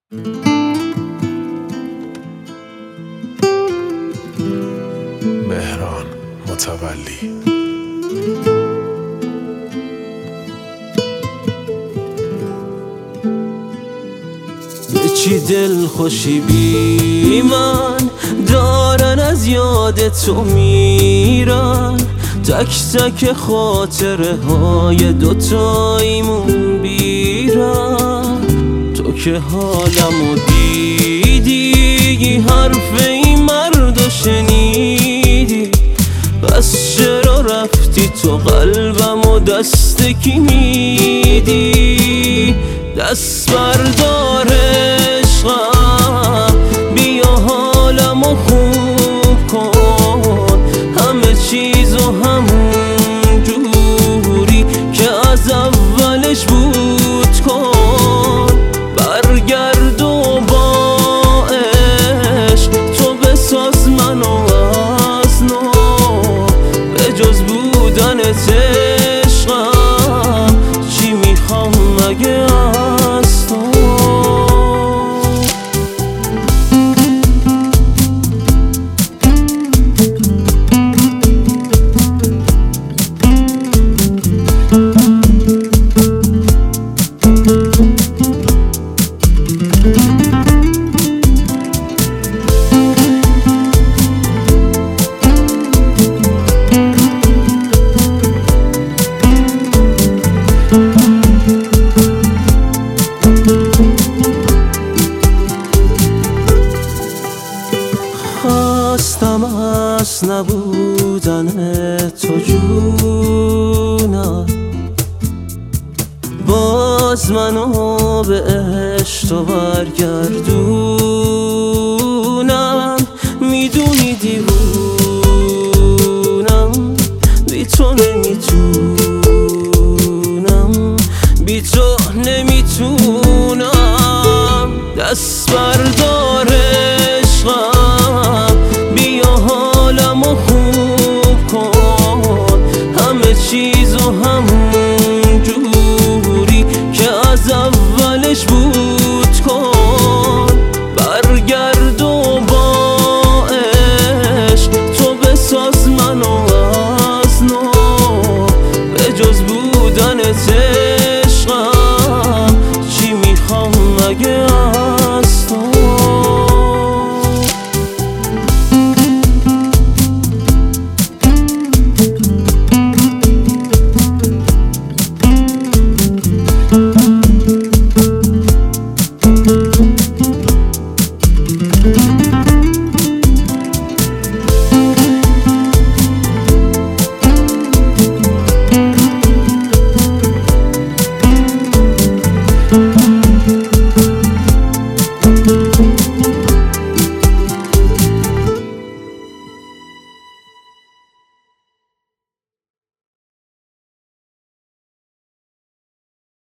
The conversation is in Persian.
مهران متولی. به چی دل خوشی بی من دارن از یاد تو میرن، تک تک خاطره های دوتاییمون بیرن. تو که حالمو دیدی، حرف این مردو شنیدی، پس چرا رفتی تو قلبمو دست کی میدی؟ دست بردار عشقم، بیا حالمو خوب کن، همه چیزو همون جوری که از اولش بود کن. برگرد و با عشق تو بساز منو از نو، به جز بودنت عشقم چی میخوام مگه از تو؟ خواستم از نبودن تو جونم، باز منو به عشق تو برگردونم. میدونی دیوونم، بی تو نمیتونم، بی تو نمیتونم. دست بر